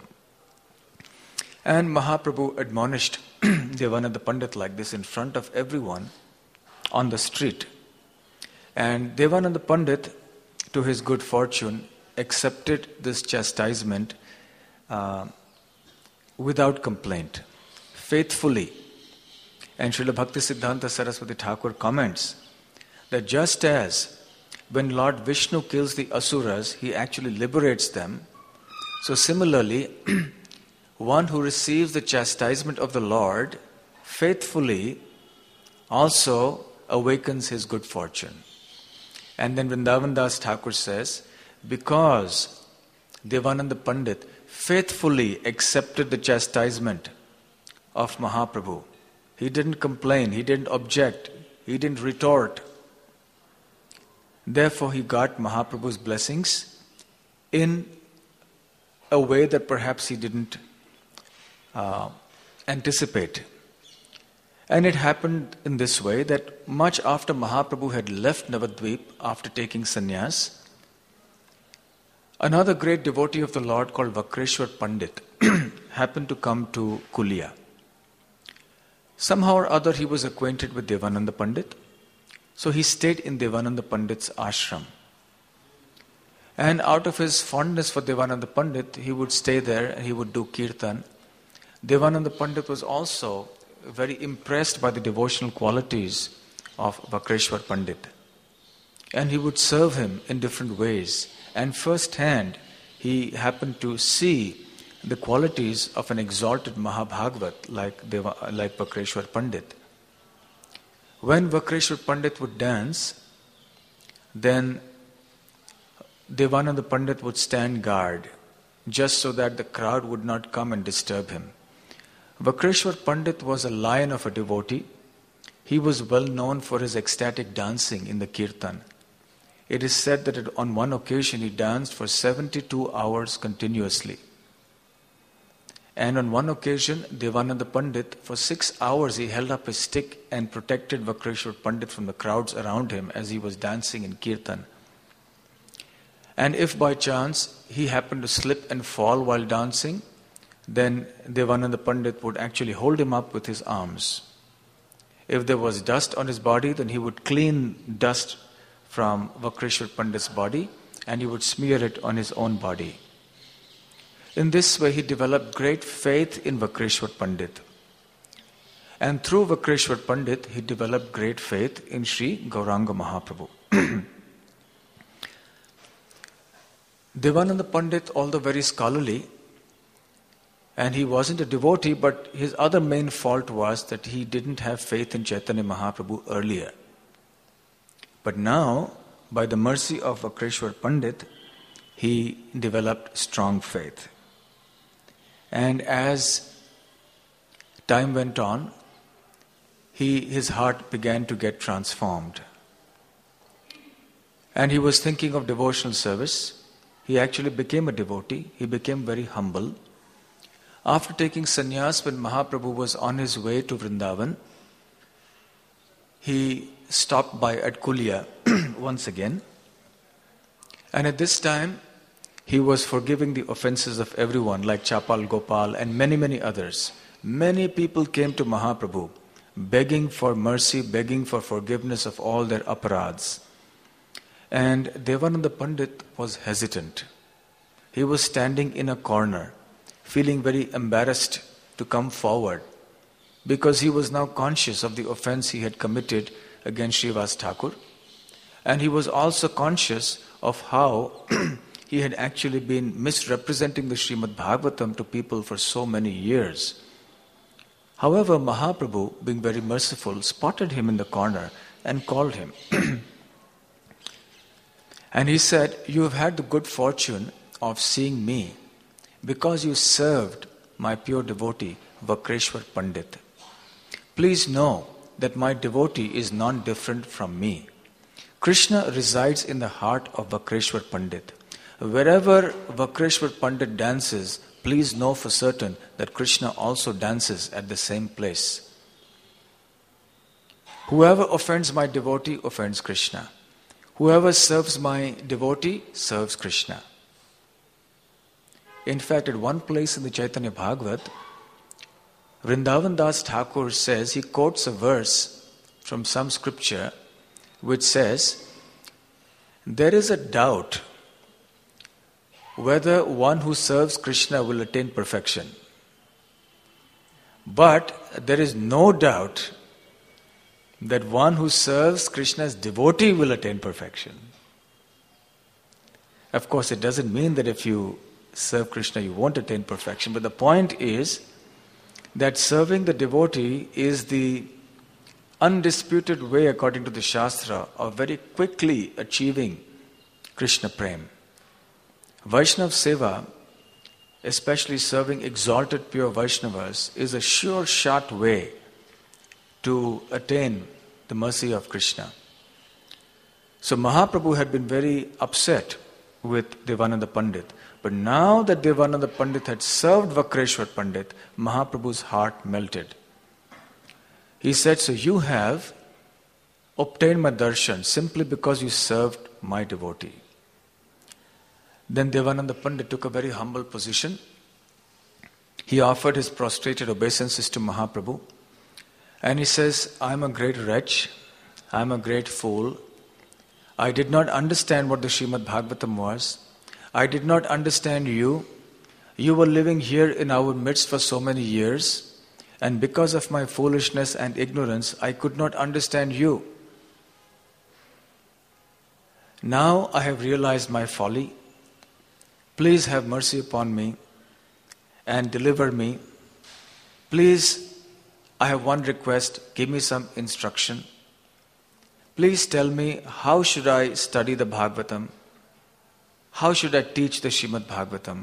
And Mahaprabhu admonished Devananda Pandit like this in front of everyone on the street. And Devananda Pandit, to his good fortune, accepted this chastisement uh, without complaint, faithfully. And Srila Bhaktisiddhanta Saraswati Thakur comments that just as when Lord Vishnu kills the asuras, he actually liberates them. So similarly, one who receives the chastisement of the Lord faithfully also awakens his good fortune. And then Vrindavan Das Thakur says, because Devananda Pandit faithfully accepted the chastisement of Mahaprabhu, he didn't complain, he didn't object, he didn't retort. Therefore, he got Mahaprabhu's blessings in a way that perhaps he didn't uh, anticipate. And it happened in this way that much after Mahaprabhu had left Navadvip after taking sannyas, another great devotee of the Lord called Vakreshwar Pandit happened to come to Kulia. Somehow or other he was acquainted with Devananda Pandit, so he stayed in Devananda Pandit's ashram. And out of his fondness for Devananda Pandit, he would stay there and he would do kirtan. Devananda Pandit was also very impressed by the devotional qualities of Vakreshwar Pandit. and he would serve him in different ways. And firsthand, he happened to see the qualities of an exalted Mahabhagavat like, Deva, like Vakreshwar Pandit. When Vakreshwar Pandit would dance, then Devananda Pandit would stand guard, just so that the crowd would not come and disturb him. Vakreshwar Pandit was a lion of a devotee. He was well known for his ecstatic dancing in the kirtan. It is said that on one occasion he danced for seventy-two hours continuously. And on one occasion, Devananda Pandit, for six hours he held up his stick and protected Vakreshwar Pandit from the crowds around him as he was dancing in kirtan. And if by chance he happened to slip and fall while dancing, then Devananda Pandit would actually hold him up with his arms. If there was dust on his body, then he would clean dust from Vakreshwar Pandit's body and he would smear it on his own body. In this way, he developed great faith in Vakreshwar Pandit. And through Vakreshwar Pandit, he developed great faith in Sri Gauranga Mahaprabhu. Devananda Pandit, although very scholarly, and he wasn't a devotee, but his other main fault was that he didn't have faith in Chaitanya Mahaprabhu earlier. But now, by the mercy of Vakreshwar Pandit, he developed strong faith. And as time went on, he, his heart began to get transformed. And he was thinking of devotional service. He actually became a devotee. He became very humble. After taking sannyas, when Mahaprabhu was on his way to Vrindavan, he stopped by at Kulia once again. And at this time, he was forgiving the offenses of everyone, like Chapal Gopal and many, many others. Many people came to Mahaprabhu, begging for mercy, begging for forgiveness of all their aparads. And Devananda Pandit was hesitant. He was standing in a corner, feeling very embarrassed to come forward, because he was now conscious of the offense he had committed against Srivas Thakur. And he was also conscious of how he had actually been misrepresenting the Srimad Bhagavatam to people for so many years. However, Mahaprabhu, being very merciful, spotted him in the corner and called him. And he said, "You have had the good fortune of seeing me because you served my pure devotee, Vakreshwar Pandit. Please know that my devotee is non-different from me. Krishna resides in the heart of Vakreshwar Pandit. Wherever Vakreshwar Pandit dances, please know for certain that Krishna also dances at the same place. Whoever offends my devotee offends Krishna. Whoever serves my devotee serves Krishna." In fact, at one place in the Chaitanya Bhagavat, Vrindavan Das Thakur says, he quotes a verse from some scripture which says, "There is a doubt whether one who serves Krishna will attain perfection. But there is no doubt that one who serves Krishna's devotee will attain perfection." Of course, it doesn't mean that if you serve Krishna you won't attain perfection, but the point is that serving the devotee is the undisputed way, according to the Shastra, of very quickly achieving Krishna Prem. Vaishnav Seva, especially serving exalted pure Vaishnavas, is a sure shot way to attain the mercy of Krishna. So Mahaprabhu had been very upset with Devananda Pandit. But now that Devananda Pandit had served Vakreshwar Pandit, Mahaprabhu's heart melted. He said, "So you have obtained my darshan simply because you served my devotee." Then Devananda Pandit took a very humble position. He offered his prostrated obeisances to Mahaprabhu. And he says, "I am a great wretch. I am a great fool. I did not understand what the Srimad Bhagavatam was. I did not understand you. You were living here in our midst for so many years. And because of my foolishness and ignorance, I could not understand you." Now I have realized my folly. Please have mercy upon me and deliver me. Please, I have one request. Give me some instruction. Please tell me, how should I study the Bhagavatam? How should I teach the Srimad Bhagavatam?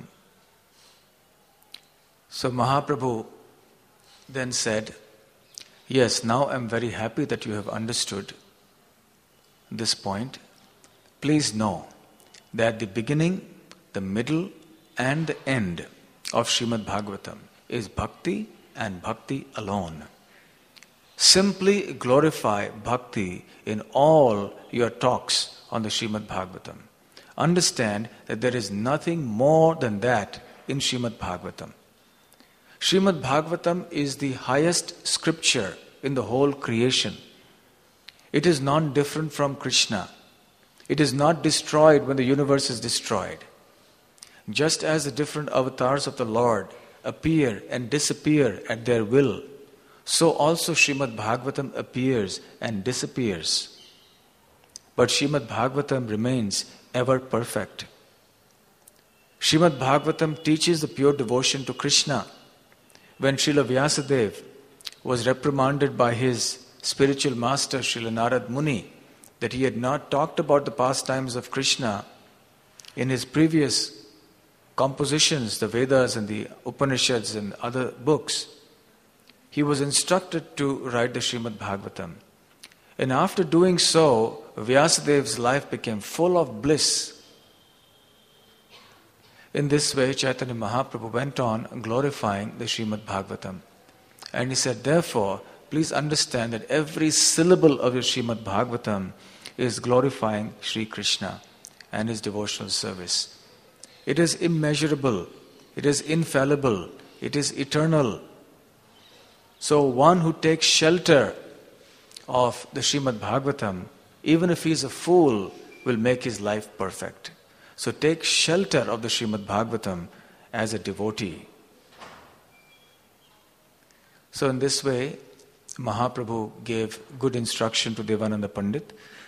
So Mahaprabhu then said, yes, now I am very happy that you have understood this point. Please know that the beginning, the middle and the end of Srimad Bhagavatam is bhakti and bhakti alone. Simply glorify bhakti in all your talks on the Srimad Bhagavatam. Understand that there is nothing more than that in Srimad Bhagavatam. Srimad Bhagavatam is the highest scripture in the whole creation. It is non-different from Krishna. It is not destroyed when the universe is destroyed. Just as the different avatars of the Lord appear and disappear at their will, so also Srimad Bhagavatam appears and disappears. But Srimad Bhagavatam remains ever perfect. Srimad Bhagavatam teaches the pure devotion to Krishna. When Srila Vyasadeva was reprimanded by his spiritual master Srila Narad Muni that he had not talked about the pastimes of Krishna in his previous compositions, the Vedas and the Upanishads and other books, he was instructed to write the Srimad Bhagavatam. And after doing so, Vyasadeva's life became full of bliss. In this way, Chaitanya Mahaprabhu went on glorifying the Srimad Bhagavatam. And he said, therefore, please understand that every syllable of your Srimad Bhagavatam is glorifying Sri Krishna and his devotional service. It is immeasurable, it is infallible, it is eternal. So one who takes shelter of the Srimad Bhagavatam, even if he is a fool, will make his life perfect. So take shelter of the Srimad Bhagavatam as a devotee. So in this way, Mahaprabhu gave good instruction to Devananda Pandit.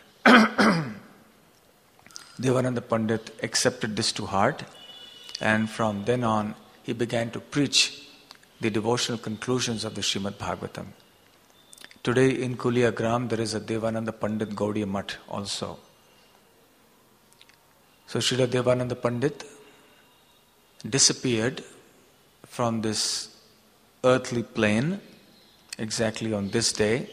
Devananda Pandit accepted this to heart, and from then on he began to preach the devotional conclusions of the Srimad Bhagavatam. Today in Kuliagram there is a Devananda Pandit Gaudiya Math also. So Srila Devananda Pandit disappeared from this earthly plane exactly on this day,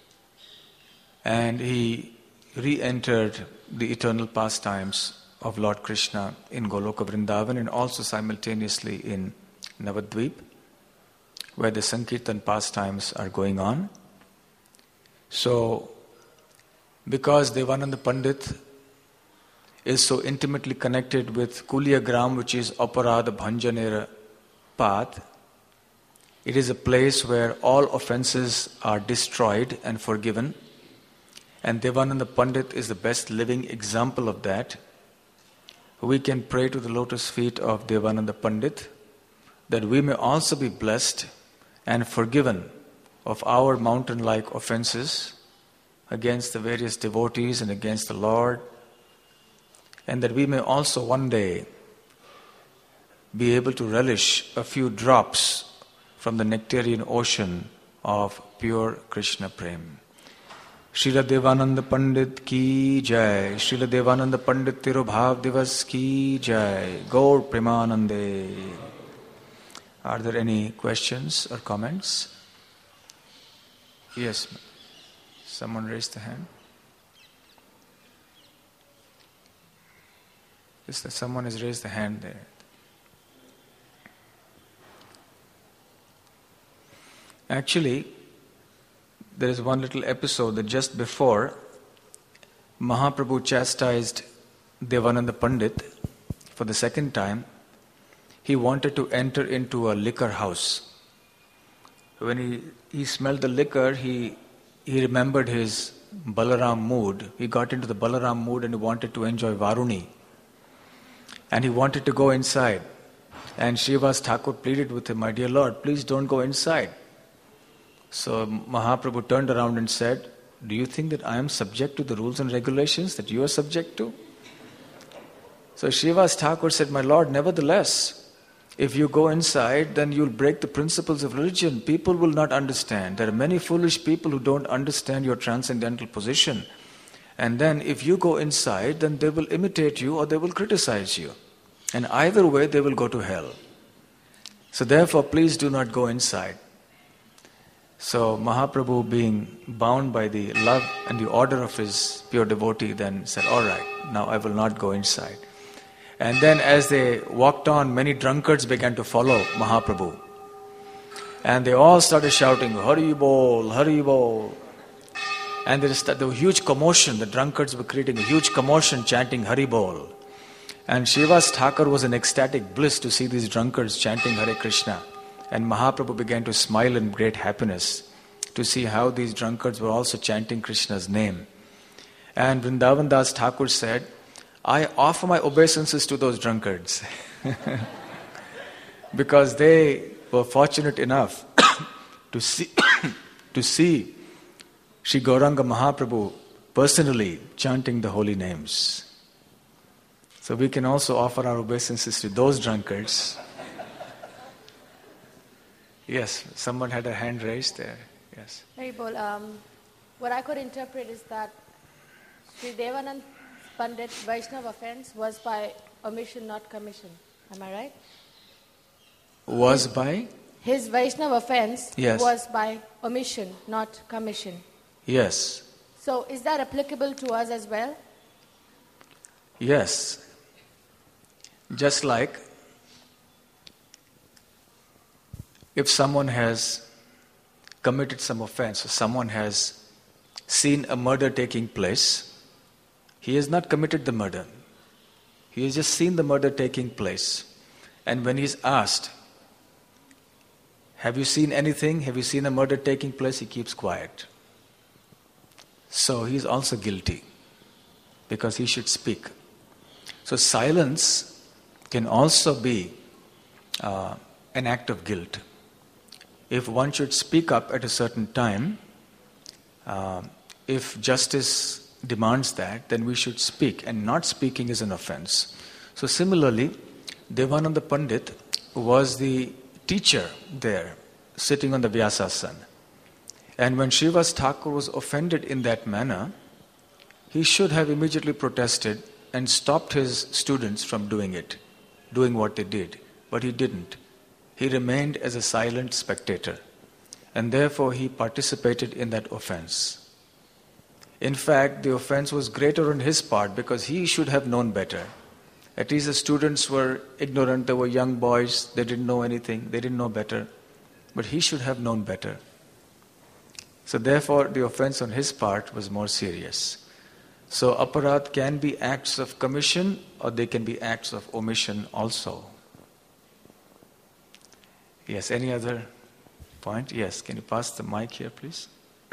and he re-entered the eternal pastimes of Lord Krishna in Goloka Vrindavan and also simultaneously in Navadvip, where the Sankirtan pastimes are going on. So, because Devananda Pandit is so intimately connected with Kuliagram, which is Aparadha Bhanjanera path, it is a place where all offenses are destroyed and forgiven. And Devananda Pandit is the best living example of that. We can pray to the lotus feet of Devananda Pandit that we may also be blessed and forgiven of our mountain-like offenses against the various devotees and against the Lord, and that we may also one day be able to relish a few drops from the nectarian ocean of pure Krishna Prem. Srila Devananda Pandit ki jai, Srila Devananda Pandit Tirobhav Divas ki jai, Gaur Premanande. Are there any questions or comments? Yes, someone raised the hand. Yes, someone has raised the hand there. Actually, there is one little episode that just before Mahaprabhu chastised Devananda Pandit for the second time, he wanted to enter into a liquor house. When he, he smelled the liquor, he, he remembered his Balaram mood. He got into the Balaram mood and he wanted to enjoy Varuni. And he wanted to go inside. And Srivas Thakur pleaded with him, my dear Lord, please don't go inside. So Mahaprabhu turned around and said, do you think that I am subject to the rules and regulations that you are subject to? So Srivas Thakur said, my Lord, nevertheless, if you go inside, then you'll break the principles of religion. People will not understand. There are many foolish people who don't understand your transcendental position. And then if you go inside, then they will imitate you or they will criticize you. And either way, they will go to hell. So therefore, please do not go inside. So Mahaprabhu, being bound by the love and the order of his pure devotee, then said, all right, now I will not go inside. And then as they walked on, many drunkards began to follow Mahaprabhu. And they all started shouting, Hari Bol, Hari Bol. And there was a huge commotion. The drunkards were creating a huge commotion, chanting Hari Bol. And Srivas Thakur was in ecstatic bliss to see these drunkards chanting Hare Krishna. And Mahaprabhu began to smile in great happiness to see how these drunkards were also chanting Krishna's name. And Vrindavan Das Thakur said, I offer my obeisances to those drunkards because they were fortunate enough to see to see Sri Gauranga Mahaprabhu personally chanting the holy names. So we can also offer our obeisances to those drunkards. Yes, someone had a hand raised there. Yes. Haribol, um, what I could interpret is that Sri Devanand Pandit Vaishnava offense was by omission, not commission. Am I right? Was by? His Vaishnava offense yes. was by omission, not commission. Yes. So is that applicable to us as well? Yes. Just like if someone has committed some offense, or someone has seen a murder taking place, he has not committed the murder. He has just seen the murder taking place. And when he is asked, have you seen anything? Have you seen a murder taking place? He keeps quiet. So he is also guilty because he should speak. So silence can also be uh, an act of guilt. If one should speak up at a certain time, uh, if justice demands that, then we should speak, and not speaking is an offense. So similarly, Devananda Pandit was the teacher there, sitting on the Vyasasana. And when Srivas Thakur was offended in that manner, he should have immediately protested and stopped his students from doing it, doing what they did. But he didn't. He remained as a silent spectator. And therefore he participated in that offense. In fact, the offense was greater on his part because he should have known better. At least the students were ignorant, they were young boys, they didn't know anything, they didn't know better. But he should have known better. So therefore, the offense on his part was more serious. So aparadh can be acts of commission or they can be acts of omission also. Yes, any other point? Yes, can you pass the mic here, please?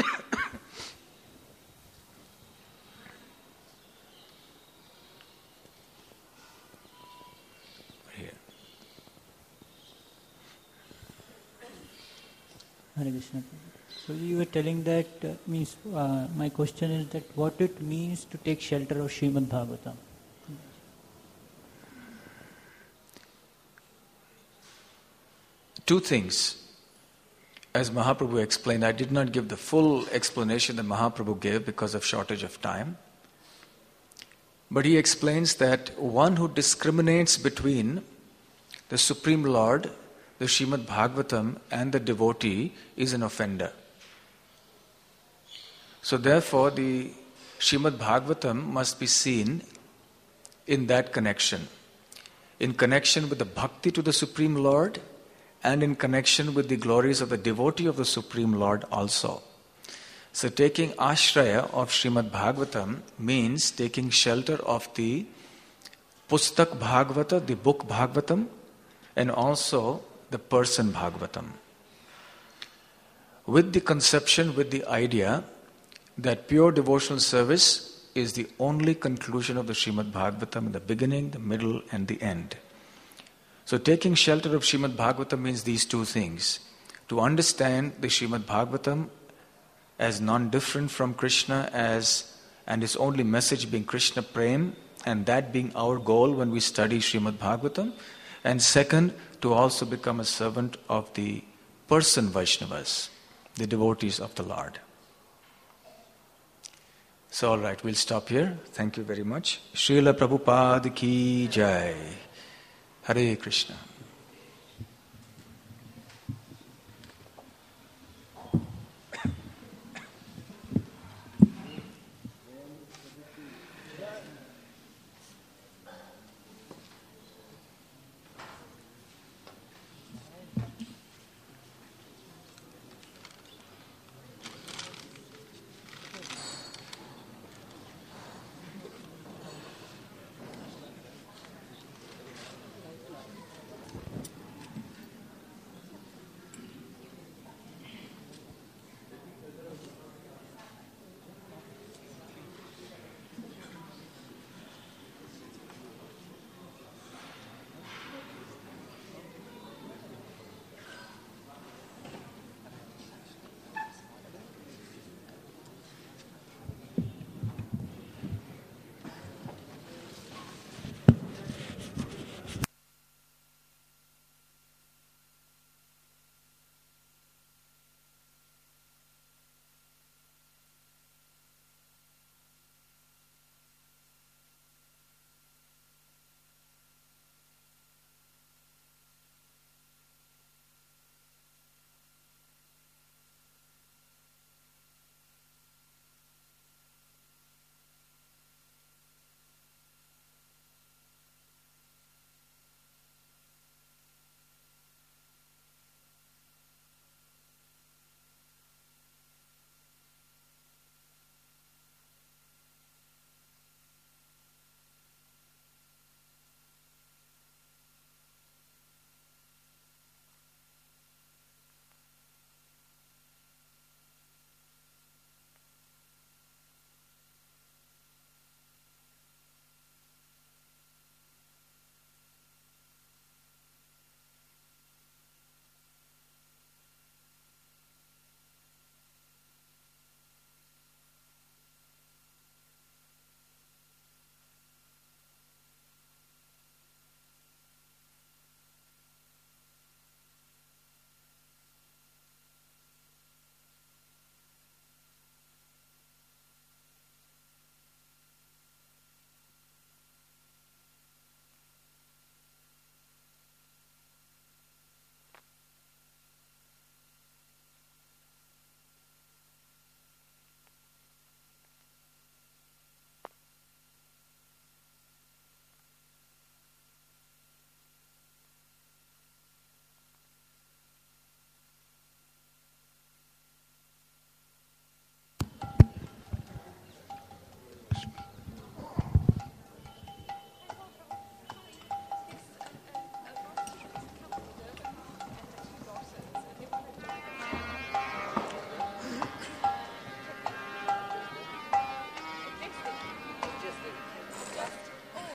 Hare Krishna. So you were telling that, uh, means uh, my question is that what it means to take shelter of Srimad Bhagavatam. Two things. As Mahaprabhu explained, I did not give the full explanation that Mahaprabhu gave because of shortage of time. But he explains that one who discriminates between the Supreme Lord, the Srimad Bhagavatam, and the devotee is an offender. So therefore, the Srimad Bhagavatam must be seen in that connection. In connection with the bhakti to the Supreme Lord and in connection with the glories of the devotee of the Supreme Lord also. So taking ashraya of Srimad Bhagavatam means taking shelter of the Pustak Bhagavata, the book Bhagavatam, and also the person Bhagavatam. With the conception, with the idea that pure devotional service is the only conclusion of the Srimad Bhagavatam in the beginning, the middle, and the end. So taking shelter of Srimad Bhagavatam means these two things. To understand the Srimad Bhagavatam as non-different from Krishna, as and his only message being Krishna Prem, and that being our goal when we study Srimad Bhagavatam. And second, to also become a servant of the person Vaishnavas, the devotees of the Lord. So all right, we'll stop here. Thank you very much. Srila Prabhupada ki jai. Hare Krishna.